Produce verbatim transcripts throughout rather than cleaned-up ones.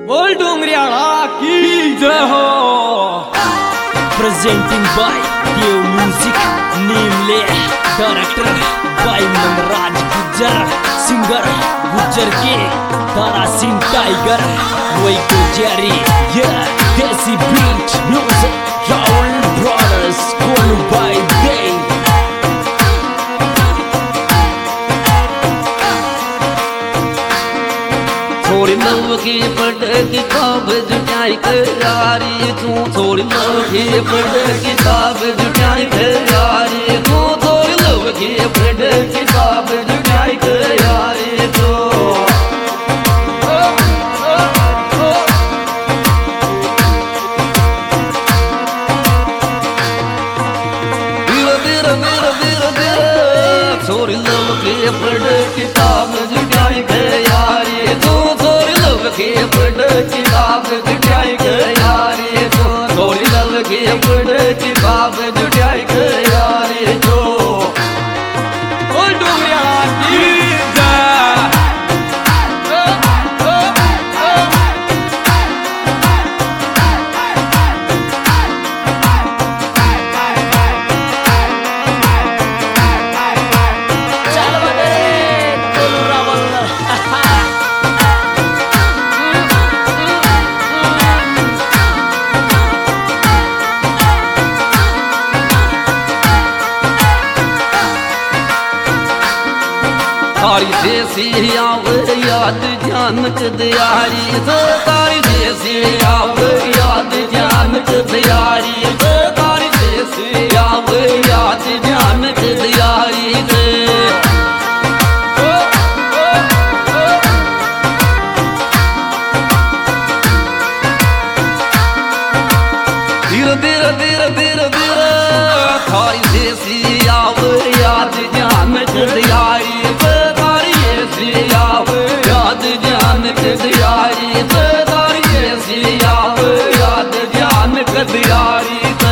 बोल डोंगरियाला की जय हो। प्रेजेंटिंग बाय देव म्यूजिक, नीमले director by Manraj Gujjar, singer Gujjar के तारा सिंह टाइगर, वही गुज्जरी ये desi beat music, Rahul brothers call by Dev. थोड़ी लव की पढ़ किताब जुटाई कर यारी तू, थोड़ी लव की पढ़ किताब जुटाई कर यारी तू, थोड़ी लव की पढ़ किताब जुटाई कर यारी तू। थोड़ी लव की पढ़ किताब जुटाई कर यारी तू, के पढ़ किताब जुटाई कर यारी तो, थोड़ी लव के पढ़ किताब जुटाई कर यारी तो। बोल डोंगरियाला की तारी देसी आव याद जानक दियारी तो, तारी देसी आव याद जानक दियारी तो, तारी देसी आव याद जानक दियारी तो। धीरे धीरे धीरे धीरे धीरे थारी देसी आव याद जानक दियारी, याद जानक दियारी तो, तारी ऐसी आव याद जानक दियारी तो।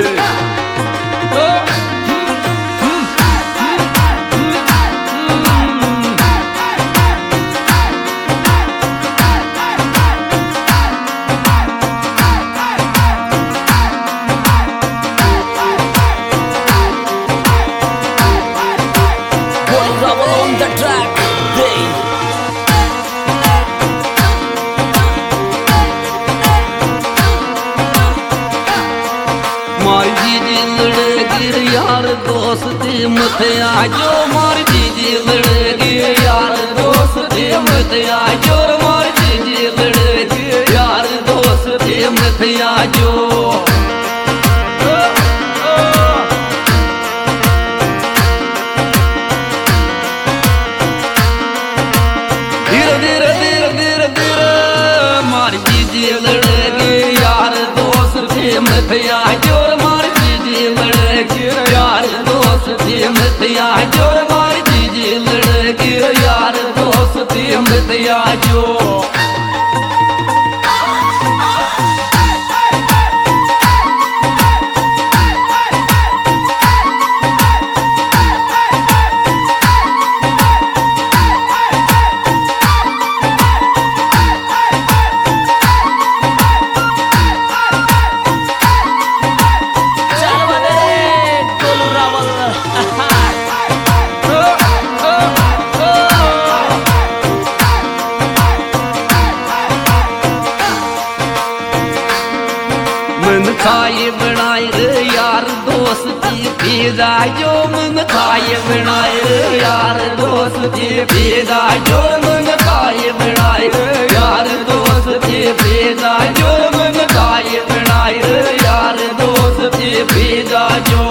मारी दीदी लड़ेगी यार दोस्ती मत आजो, मारी दीदी लड़ेगी यार दोस्ती मत आजो, मारी दीदी लड़ेगी यार दोस्ती मत आजो। धीरे धीरे धीरे धीरे धीरे मारी दीदी लड़ेगी यार दोस्ती मत आजो, यार दोस्ती मत आजो, मारी दीदी लड़की यार दोस्ती मत आजो। मन खाए बनाए रे यार दोस्ती भेजा जो, मन खाए बनाए रे यार दोस्ती भेजा जो, मन खाए बनाए रे यार दोस्ती भेजा जो, मन खाए बनाए रे यार दोस्ती भेजा जो।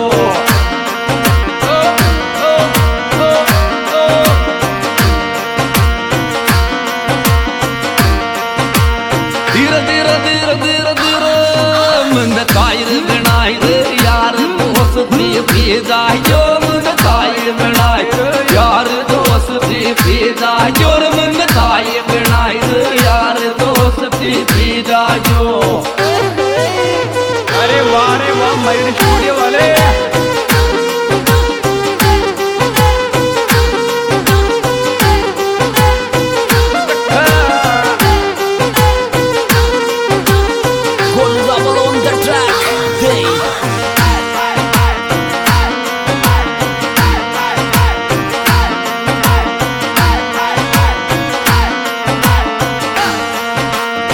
धीरे धीरे धीरे धीरे धीरे मन कायर बनाए रे यार दोस्ती भेजा जो, मन कायर बनाए यार दोस्ती भेजा जो, मन कायर बनाए रे यार दोस्ती भेजा जो। अरे वाह रे वाह मयूर स्टूडियो वाले।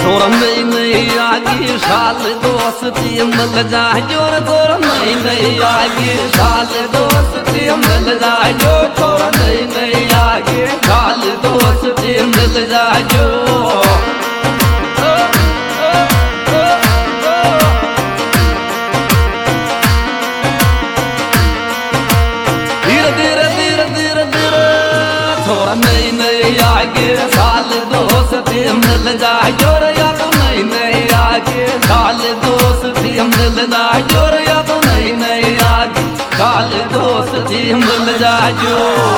थोड़ा नई नई आगे साल दोस्ती मिल जाए जोर थोड़ा नई नई आगे साल दोस्ती मिल जाए जो थोड़ा नई नई आगे साल दोस्ती मिल जाए जो धीरे धीरे धीरे धीरे धीरे थोड़ा नई नई आगे साल दोस्ती मिल जाए जोर या तो नई नई आगे साल दोस्ती मिल जाए जोर या तो नई नई आगे साल दोस्ती मिल जाए जो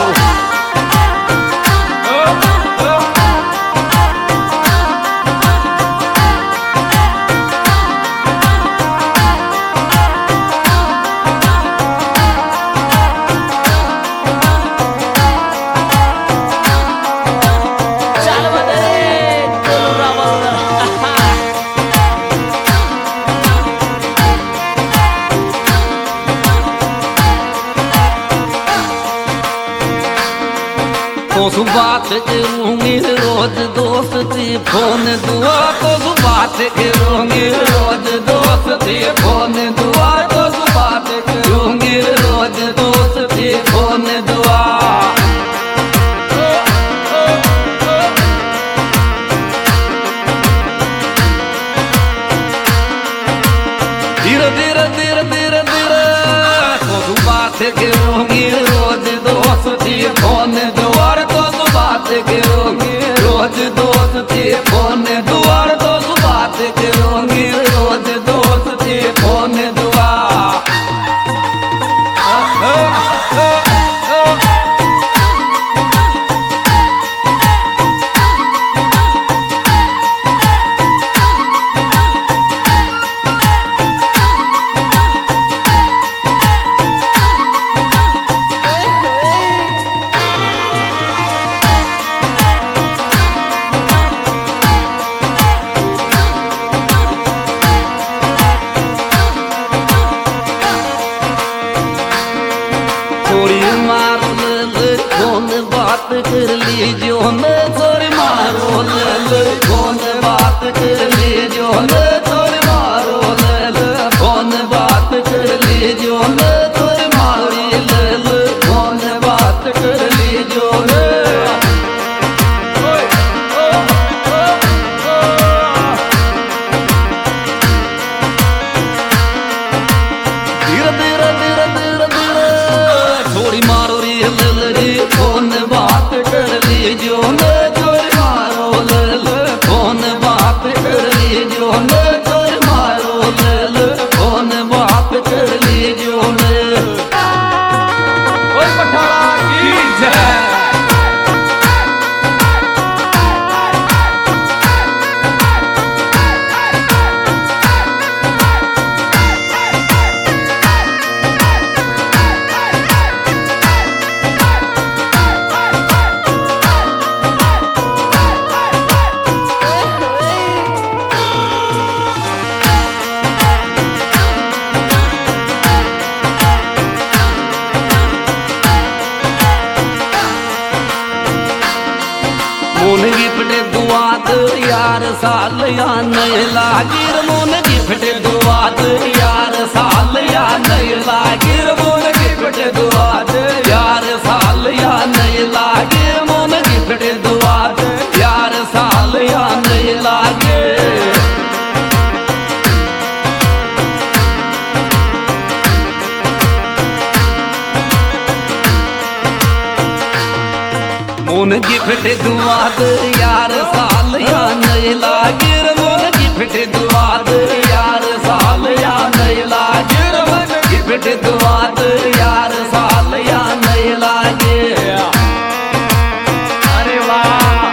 तो बात करूंगी रोज दोस्ती फोन दुआ तो बात करूंगी रोज दोस्ती फोन दुआ तो बात करूंगी रोज दोस्ती फोन दुआ धीरे धीरे धीरे धीरे धीरे तो बात करूंगी रोज दोस्ती फोन दुआर तो बात करूंगी रोज दोस्ती फोन दुआर तो बात करूंगी रोज दोस्ती फोन दुआ कर लीजियो मैं थोड़ी मारो ले कौन बात कर लीजियो मैं थोड़ी मारो ले कौन बात कर लीजियो मैं थोड़ी मारी ले कौन बात कर लीजियो ले धीरे धीरे धीरे धीरे धीरे थोड़ी मारो री ले कौन बात कर लीजियो मैं थोड़ी मारो ले कौन बात कर लीजियो मैं थोड़ी मारो ले कौन बात कर लीजियो मैं ओए पठारा की जय मोन गिफ्ट दुआत यार साल या नहीं लागिर मोन गिफ्ट दुआत यार साल या नहीं लागिर मोन गिफ्ट दुआत यार साल या नहीं लागिर मोन गिफ्ट दुआत यार साल या नहीं लागे मोन गिफ्ट दुआत यार साल या नहीं लागिर मोन गिफ्ट दुआत यार साल या नहीं लागिर मोन गिफ्ट दुआत यार साल या नहीं लागे अरे वाह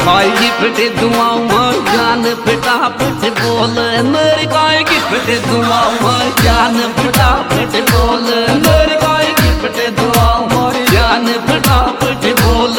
काय गिफ्ट दुआऊं जान फटाफट बोल मेरी काय गिफ्ट दुआऊं जान फटाफट बोल मेरी काय गिफ्ट दुआऊं जान फटाफट बोल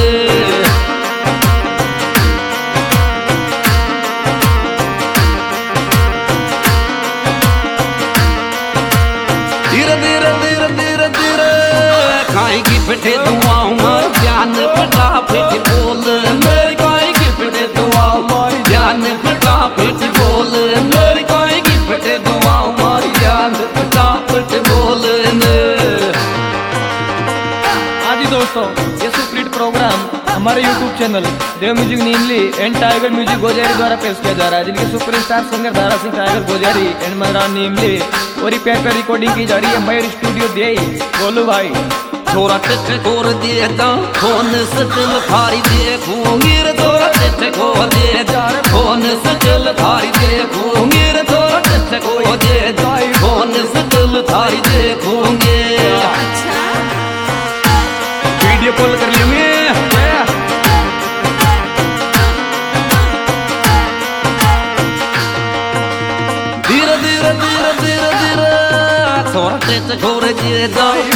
धीरे धीरे धीरे धीरे धीरे काय गिफ्ट दुआऊं जान फटाफट बोल मेरी काय गिफ्ट दुआऊं जान फटाफट बोल मेरी काय गिफ्ट दुआऊं जान फटाफट बोल हाँ जी दोस्तों, ये सुपरहिट प्रोग्राम हमारे यूट्यूब चैनल देव म्यूजिक नीमली एंड टाइगर म्यूजिक गोजारी द्वारा पेश किया जा रहा है, जिनके superstar singer Dara Singh Tiger गोजारी एंड मदरान नीमली और ये पेपर रिकॉर्डिंग की जा रही है मयूर स्टूडियो दे बोलू भाई। थोड़ा टिट खोर दे जा फोन सचल थारी देखूंगी रे थोड़ा टिट खो दे जा फोन सचल थारी देखूंगी रे थोड़ा टिट खो दे जा फोन सचल थारी देखूंगी। वीडियो कॉल कर लेंगे धीरे धीरे धीरे धीरे धीरे थोड़ा टिट खोर दे जा